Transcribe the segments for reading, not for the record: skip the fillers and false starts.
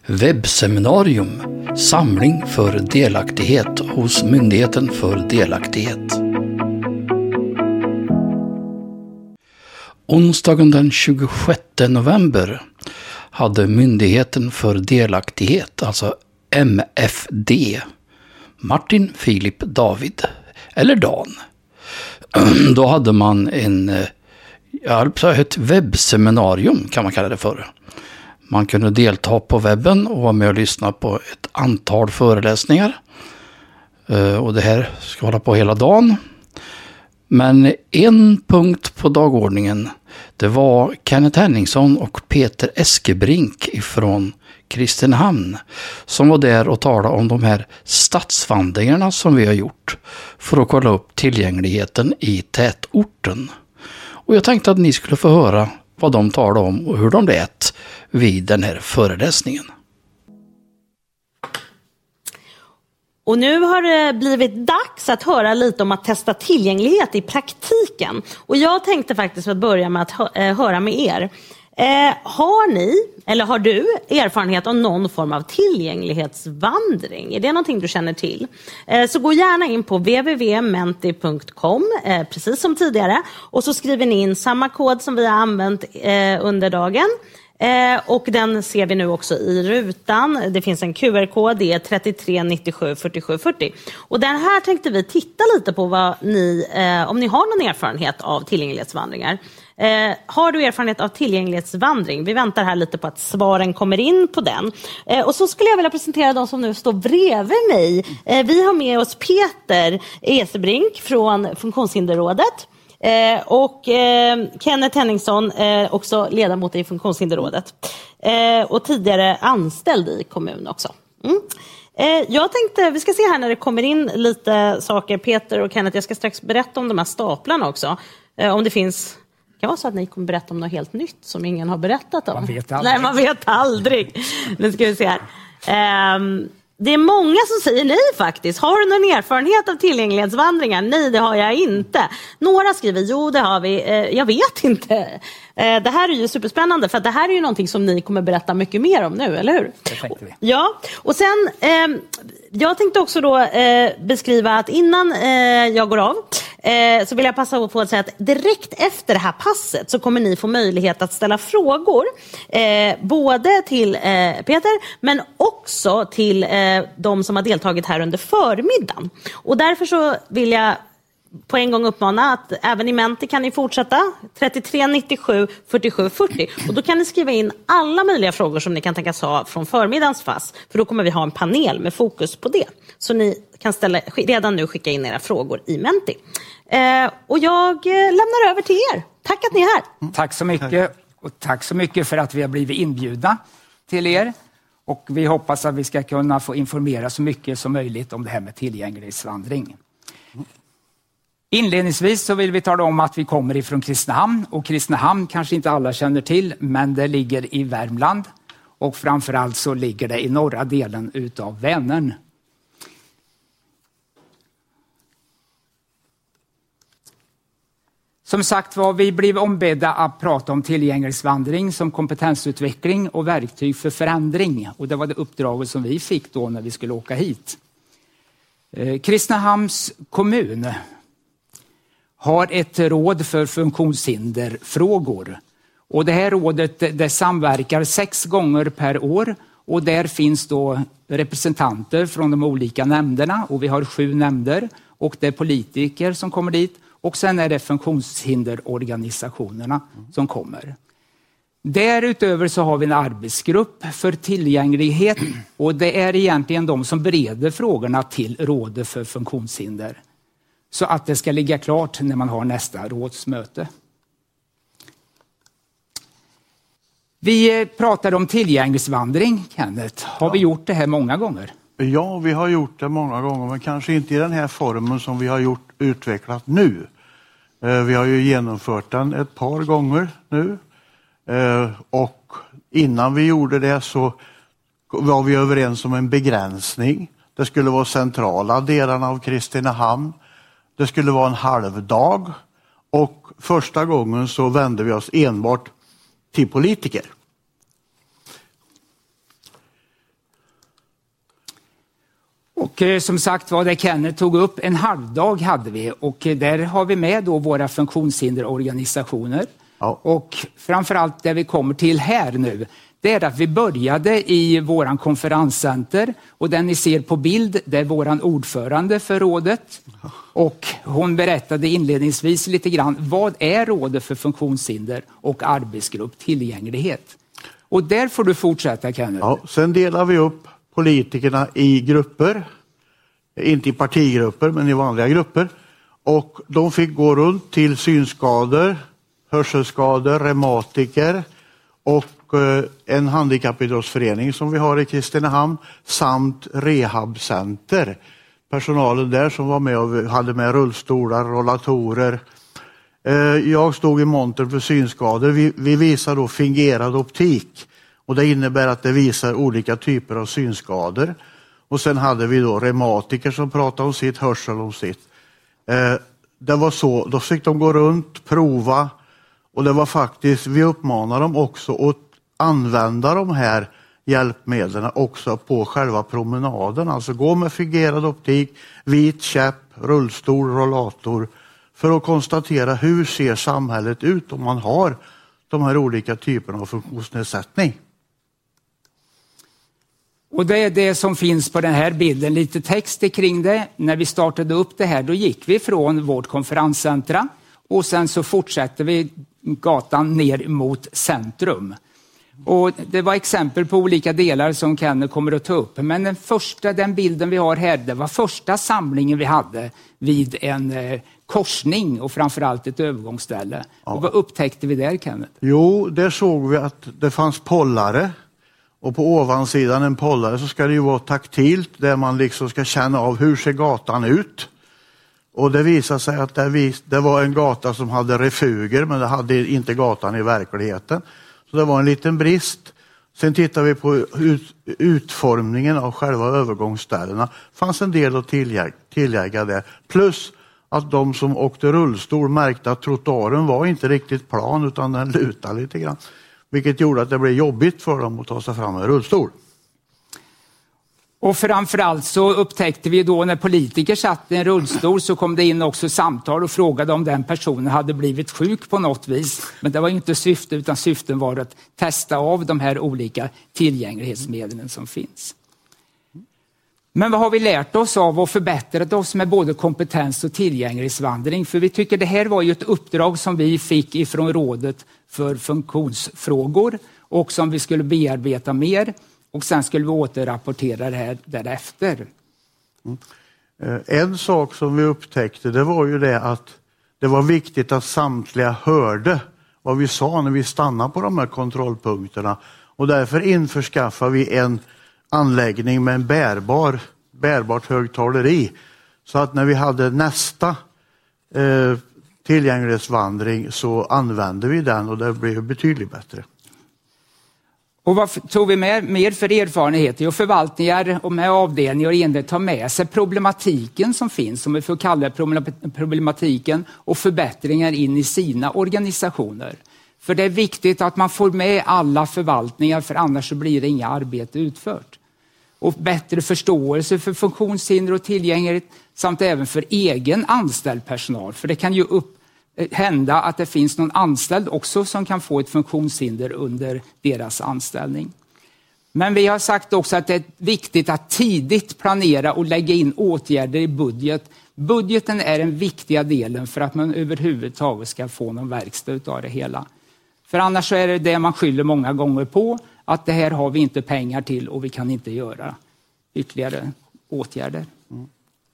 Webbseminarium, samling för delaktighet hos Myndigheten för delaktighet. Onsdagen den 26 november hade Myndigheten för delaktighet, alltså MFD, Martin Filip David, eller Dan. Då hade man ett webbseminarium kan man kalla det för. Man kunde delta på webben och vara med och lyssna på ett antal föreläsningar. Och det här ska hålla på hela dagen. Men en punkt på dagordningen, det var Kenneth Henningsson och Peter Eskebrink ifrån Kristinehamn som var där och talade om de här stadsvandringarna som vi har gjort för att kolla upp tillgängligheten i tätorten. Och jag tänkte att ni skulle få höra vad de talade om och hur de lät vid den här föreläsningen. Och nu har det blivit dags att höra lite om att testa tillgänglighet i praktiken. Och jag tänkte faktiskt att börja med att höra med er. Har ni, eller har du, erfarenhet av någon form av tillgänglighetsvandring? Är det någonting du känner till? Så gå gärna in på www.menti.com, precis som tidigare. Och så skriver ni in samma kod som vi har använt under dagen. Och den ser vi nu också i rutan. Det finns en QR-kod, det är 33 97 47 40. Och den här tänkte vi titta lite på vad ni, om ni har någon erfarenhet av tillgänglighetsvandringar. Har du erfarenhet av tillgänglighetsvandring? Vi väntar här lite på att svaren kommer in på den. Och så skulle jag vilja presentera de som nu står bredvid mig. Vi har med oss Peter Eskebrink från Funktionshinderrådet. Och Kenneth Henningsson, också ledamot i Funktionshinderrådet. Och tidigare anställd i kommun också. Jag tänkte, vi ska se här när det kommer in lite saker. Peter och Kenneth, jag ska strax berätta om de här staplarna också. Om det finns... Det kan vara så att ni kommer berätta om något helt nytt som ingen har berättat om. Man vet aldrig. Nej, man vet aldrig. Nu ska vi se här. Det är många som säger nej faktiskt. Har du någon erfarenhet av tillgänglighetsvandringar? Nej, det har jag inte. Några skriver, jo det har vi. Jag vet inte. Det här är ju superspännande för att det här är ju någonting som ni kommer berätta mycket mer om nu, eller hur? Det tänkte vi. Ja, och sen jag tänkte också då beskriva att innan jag går av så vill jag passa på att säga att direkt efter det här passet så kommer ni få möjlighet att ställa frågor både till Peter men också till de som har deltagit här under förmiddagen. Och därför så vill jag på en gång uppmana att även i Menti kan ni fortsätta 33 97 47 40 och då kan ni skriva in alla möjliga frågor som ni kan tänkas ha från förmiddagens fast, för då kommer vi ha en panel med fokus på det. Så ni kan redan nu skicka in era frågor i Menti. Och jag lämnar över till er. Tack att ni är här. Tack så mycket och tack så mycket för att vi har blivit inbjudna till er. Och vi hoppas att vi ska kunna få informera så mycket som möjligt om det här med tillgänglighetsvandring. Inledningsvis så vill vi tala om att vi kommer ifrån Kristinehamn. Och Kristinehamn kanske inte alla känner till, men det ligger i Värmland. Och framförallt så ligger det i norra delen utav Vänern. Som sagt var, vi blev ombedda att prata om tillgänglighetsvandring som kompetensutveckling och verktyg för förändring. Och det var det uppdraget som vi fick då när vi skulle åka hit. Kristinehamns kommun har ett råd för funktionshinderfrågor. Och det här rådet det samverkar 6 gånger per år. Och där finns då representanter från de olika nämnderna. Och vi har 7 nämnder. Och det är politiker som kommer dit. Och sen är det funktionshinderorganisationerna som kommer. Därutöver så har vi en arbetsgrupp för tillgänglighet. Och det är egentligen de som bereder frågorna till rådet för funktionshinder. Så att det ska ligga klart när man har nästa rådsmöte. Vi pratade om tillgänglighetsvandring, Kenneth. Har vi gjort det här många gånger? Ja, vi har gjort det många gånger, men kanske inte i den här formen som vi har utvecklat nu. Vi har ju genomfört den ett par gånger nu. Och innan vi gjorde det så var vi överens om en begränsning. Det skulle vara centrala delarna av Kristinehamn. Det skulle vara en halvdag. Och första gången så vände vi oss enbart till politiker. Och som sagt var det Kenneth tog upp, en halvdag hade vi och där har vi med då våra funktionshinderorganisationer. Ja. Och framförallt det vi kommer till här nu, det är att vi började i våran konferenscenter och den ni ser på bild, det är våran ordförande för rådet. Och hon berättade inledningsvis lite grann, vad är rådet för funktionshinder och arbetsgrupp tillgänglighet? Och där får du fortsätta, Kenneth. Ja, sen delar vi upp politikerna i grupper, inte i partigrupper men i vanliga grupper. Och de fick gå runt till synskador, hörselskador, reumatiker och en handikappidrottsförening som vi har i Kristinehamn samt rehabcenter. Personalen där som var med och hade med rullstolar, rollatorer. Jag stod i montern för synskador. Vi visar då fingerad optik och det innebär att det visar olika typer av synskador. Och sen hade vi då reumatiker som pratade om sitt, hörsel om sitt. Det var så, då fick de gå runt, prova och det var faktiskt, vi uppmanar dem också att använda de här hjälpmedlen också på själva promenaden. Alltså gå med fingerad optik, vit käpp, rullstol, rollator för att konstatera hur ser samhället ut om man har de här olika typerna av funktionsnedsättning. Och det är det som finns på den här bilden, lite text kring det. När vi startade upp det här då gick vi från vårt konferenscentra och sen så fortsätter vi gatan ner mot centrum. Och det var exempel på olika delar som Kenneth kommer att ta upp. Men den bilden vi har här, det var första samlingen vi hade vid en korsning och framförallt ett övergångsställe. Ja. Och vad upptäckte vi där, Kenneth? Jo, där såg vi att det fanns pollare. Och på ovansidan en pollare så ska det ju vara taktilt där man liksom ska känna av hur ser gatan ut. Och det visade sig att det var en gata som hade refuger men det hade inte gatan i verkligheten. Så det var en liten brist. Sen tittar vi på utformningen av själva övergångsställena. Det fanns en del att tillägga där. Plus att de som åkte rullstol märkte att trottoaren var inte riktigt plan utan den lutade lite grann. Vilket gjorde att det blev jobbigt för dem att ta sig fram med rullstol. Och framförallt så upptäckte vi då när politiker satt i en rullstol så kom det in också samtal och frågade om den personen hade blivit sjuk på något vis. Men det var inte syfte utan syften var att testa av de här olika tillgänglighetsmedlen som finns. Men vad har vi lärt oss av och förbättrat oss med både kompetens och tillgänglighetsvandring? För vi tycker det här var ju ett uppdrag som vi fick ifrån rådet för funktionsfrågor och som vi skulle bearbeta mer. Och sen skulle vi återrapportera det här därefter. En sak som vi upptäckte det var ju det att det var viktigt att samtliga hörde vad vi sa när vi stannade på de här kontrollpunkterna. Och därför införskaffar vi en anläggning med en bärbart högtaleri. Så att när vi hade nästa tillgänglighetsvandring så använde vi den och det blev betydligt bättre. Och vad tog vi med mer för erfarenheter? Och förvaltningar och med avdelningar och enheter tar med sig problematiken som finns, som vi får kalla problematiken, och förbättringar in i sina organisationer. För det är viktigt att man får med alla förvaltningar, för annars så blir det inga arbete utfört. Och bättre förståelse för funktionshinder och tillgänglighet samt även för egen anställd personal. För det kan ju hända att det finns någon anställd också som kan få ett funktionshinder under deras anställning. Men vi har sagt också att det är viktigt att tidigt planera och lägga in åtgärder i budget. Budgeten är den viktiga delen för att man överhuvudtaget ska få någon verkstad av det hela. För annars så är det det man skyller många gånger på, att det här har vi inte pengar till och vi kan inte göra ytterligare åtgärder. Mm.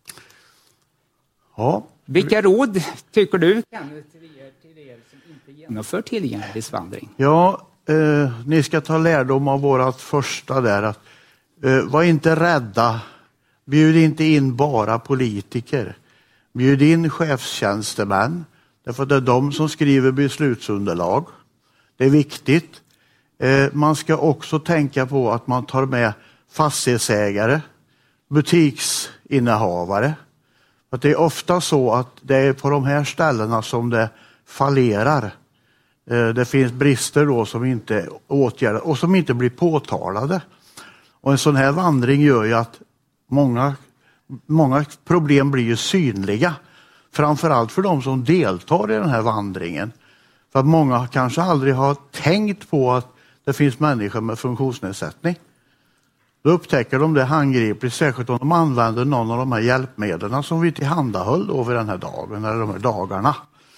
Ja. Vilka råd tycker du till er som inte genomför tillgänglighetsvandring? Ja, ni ska ta lärdom av vårat första där. Att, var inte rädda. Bjud inte in bara politiker. Bjud in chefstjänstemän. Därför att det är de som skriver beslutsunderlag. Det är viktigt. Man ska också tänka på att man tar med fastighetsägare, butiksinnehavare. Att det är ofta så att det är på de här ställena som det fallerar. Det finns brister då som inte åtgärdas och som inte blir påtalade. Och en sån här vandring gör ju att många många problem blir ju synliga. Framförallt för de som deltar i den här vandringen. För att många kanske aldrig har tänkt på att det finns människor med funktionsnedsättning. Då upptäcker de det handgripligt, särskilt om de använder någon av de här hjälpmedlen som vi tillhandahöll då vid den här dagen, eller de här dagarna.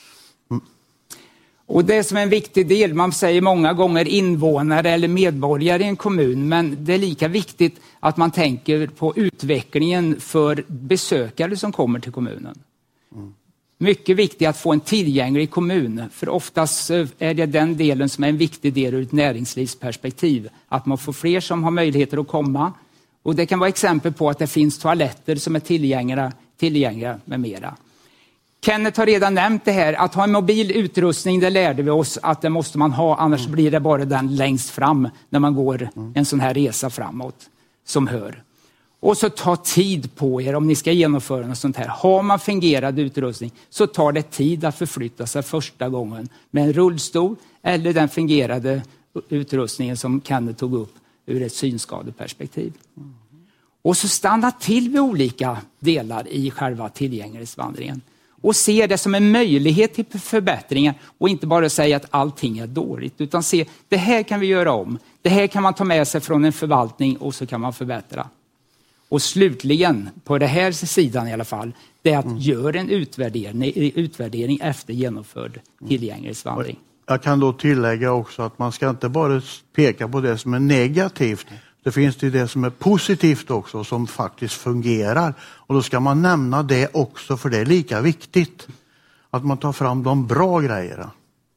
Och det som är en viktig del, man säger många gånger invånare eller medborgare i en kommun, men det är lika viktigt att man tänker på utvecklingen för besökare som kommer till kommunen. Mycket viktigt att få en tillgänglig kommun, för oftast är det den delen som är en viktig del ur ett näringslivsperspektiv. Att man får fler som har möjligheter att komma. Och det kan vara exempel på att det finns toaletter som är tillgängliga med mera. Kenneth har redan nämnt det här, att ha en mobil utrustning, det lärde vi oss att det måste man ha, annars blir det bara den längst fram när man går en sån här resa framåt som hör. Och så ta tid på er om ni ska genomföra något sånt här. Har man fungerande utrustning så tar det tid att förflytta sig första gången med en rullstol eller den fungerade utrustningen som Kenneth tog upp ur ett synskadeperspektiv. Och så stanna till vid olika delar i själva tillgänglighetsvandringen. Och se det som en möjlighet till förbättringar och inte bara säga att allting är dåligt. Utan se, det här kan vi göra om. Det här kan man ta med sig från en förvaltning och så kan man förbättra. Och slutligen, på den här sidan i alla fall, det är att göra en utvärdering efter genomförd tillgänglighetsvandring. Jag kan då tillägga också att man ska inte bara peka på det som är negativt. Det finns det som är positivt också, som faktiskt fungerar. Och då ska man nämna det också, för det är lika viktigt. Att man tar fram de bra grejerna.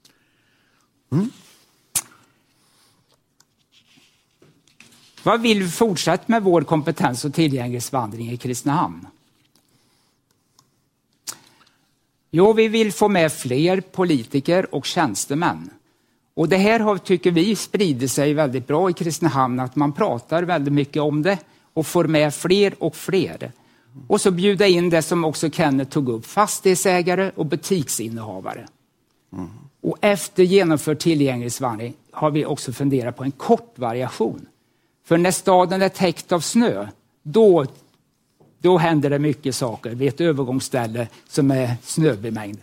Vad vill vi fortsätta med vår kompetens- och tillgänglighetsvandring i Kristinehamn? Jo, vi vill få med fler politiker och tjänstemän. Och det här tycker vi sprider sig väldigt bra i Kristinehamn, att man pratar väldigt mycket om det och får med fler och fler. Och så bjuda in det som också Kenneth tog upp, fastighetsägare och butiksinnehavare. Och efter genomförd tillgänglighetsvandring har vi också funderat på en kort variation. För när staden är täckt av snö, då händer det mycket saker vid ett övergångsställe som är snöbemängd.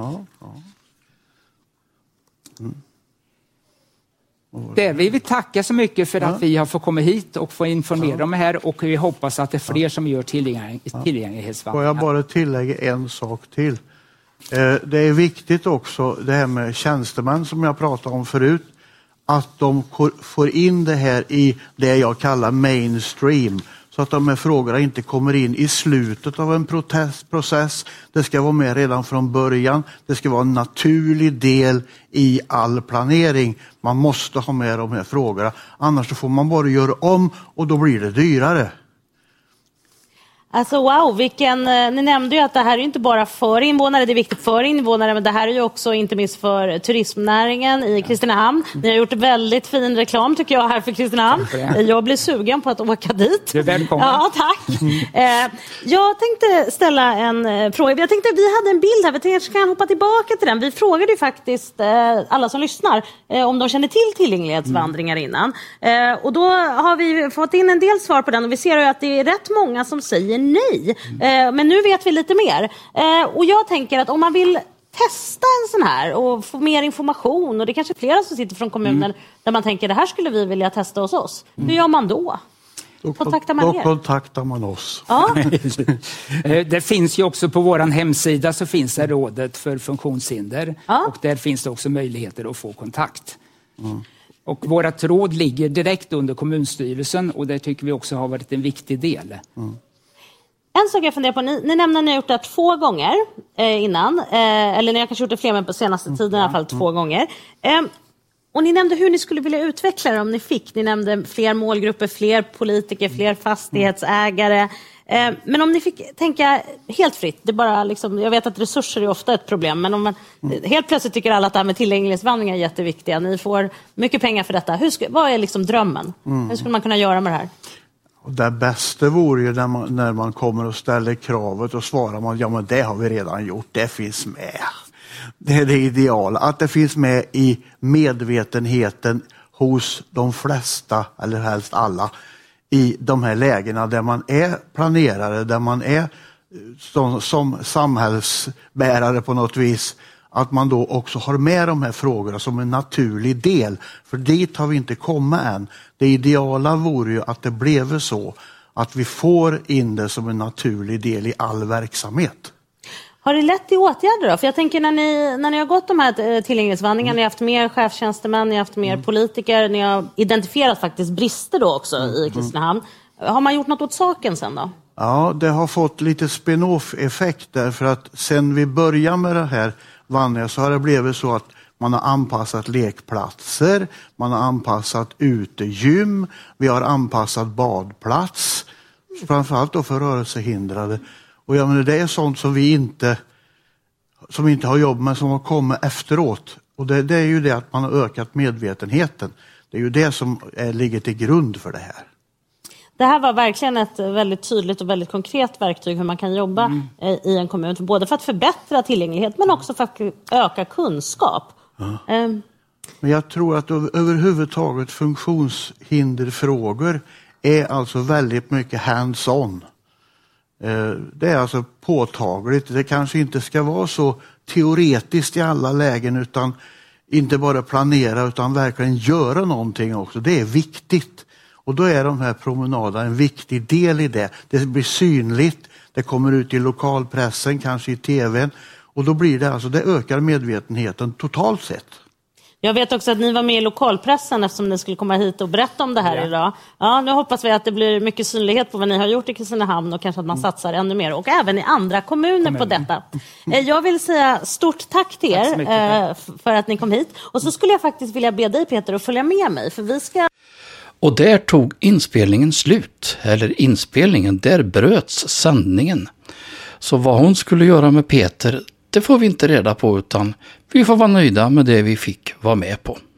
Det vill vi tacka så mycket för att vi har fått komma hit och få informera om det här, och vi hoppas att det är fler som gör tillgänglighetsvandringar. Får jag bara tillägga en sak till? Det är viktigt också det här med tjänstemän som jag pratade om förut, att de får in det här i det jag kallar mainstream, så att de här frågorna inte kommer in i slutet av en process. Det ska vara med redan från början. Det ska vara en naturlig del i all planering. Man måste ha med de här frågorna. Annars så får man bara göra om och då blir det dyrare. Alltså wow, ni nämnde ju att det här är inte bara för invånare, det är viktigt för invånare, men det här är ju också inte minst för turismnäringen i Kristinehamn. Ni har gjort väldigt fin reklam tycker jag här för Kristinehamn. Jag blir sugen på att åka dit. Du är välkommen. Ja, tack. Jag tänkte ställa en fråga. Jag tänkte vi hade en bild här, vi tänkte kan hoppa tillbaka till den. Vi frågade ju faktiskt alla som lyssnar om de känner till tillgänglighetsvandringar innan. Och då har vi fått in en del svar på den och vi ser ju att det är rätt många som säger nej. Men nu vet vi lite mer. Och jag tänker att om man vill testa en sån här och få mer information, och det är kanske flera som sitter från kommunen där man tänker det här skulle vi vilja testa hos oss. Hur gör man då? Då kontaktar man oss. Ja. Det finns ju också på vår hemsida så finns det rådet för funktionshinder. Ja. Och där finns det också möjligheter att få kontakt. Och vårat råd ligger direkt under kommunstyrelsen, och det tycker vi också har varit en viktig del. En sak jag funderar på, ni nämnde att ni har gjort det 2 gånger innan, eller ni har kanske gjort det fler, men på senaste tiden i alla fall 2 gånger. Och ni nämnde hur ni skulle vilja utveckla det om ni fick. Ni nämnde fler målgrupper, fler politiker, fler fastighetsägare. Men om ni fick tänka helt fritt, det bara liksom, jag vet att resurser är ofta ett problem, men om man helt plötsligt tycker alla att det här med tillgänglighetsvandring är jätteviktiga, ni får mycket pengar för detta. Vad är liksom drömmen? Hur skulle man kunna göra med det här? Och det bästa vore ju när man kommer och ställer kravet och svarar man, ja men det har vi redan gjort, det finns med. Det är det ideala, att det finns med i medvetenheten hos de flesta, eller helst alla, i de här lägena där man är planerare, där man är som samhällsbärare på något vis, att man då också har med de här frågorna som en naturlig del. För dit har vi inte kommit än. Det ideala vore ju att det blev så att vi får in det som en naturlig del i all verksamhet. Har det lett till åtgärder då? För jag tänker när ni har gått de här tillgänglighetsvandringarna, ni har haft mer chefstjänstemän, ni har haft mer politiker, ni har identifierat faktiskt brister då också i Kristinehamn. Har man gjort något åt saken sen då? Ja, det har fått lite spin-off-effekt därför att sen vi började med det här vandringen så har det blivit så att man har anpassat lekplatser, man har anpassat utegym, vi har anpassat badplats, framförallt då för rörelsehindrade. Och jag menar, det är sånt som vi inte har jobb med, som har kommit efteråt. Och det är ju det att man har ökat medvetenheten. Det är ju det som ligger till grund för det här. Det här var verkligen ett väldigt tydligt och väldigt konkret verktyg hur man kan jobba i en kommun. Både för att förbättra tillgänglighet men också för att öka kunskap. Ja. Men jag tror att överhuvudtaget funktionshinderfrågor är alltså väldigt mycket hands-on. Det är alltså påtagligt. Det kanske inte ska vara så teoretiskt i alla lägen, utan inte bara planera utan verkligen göra någonting också. Det är viktigt. Och då är de här promenaderna en viktig del i det. Det blir synligt, det kommer ut i lokalpressen, kanske i tvn. Och då blir det alltså, det ökar medvetenheten totalt sett. Jag vet också att ni var med i lokalpressen eftersom ni skulle komma hit och berätta om det här idag. Ja, nu hoppas vi att det blir mycket synlighet på vad ni har gjort i Kristinehamn och kanske att man satsar ännu mer. Och även i andra kommuner på detta. Jag vill säga stort tack till er för att ni kom hit. Och så skulle jag faktiskt vilja be dig, Peter, att följa med mig. För vi ska... Och där tog inspelningen slut. Eller inspelningen, där bröts sändningen. Så vad hon skulle göra med Peter, det får vi inte reda på, utan vi får vara nöjda med det vi fick vara med på.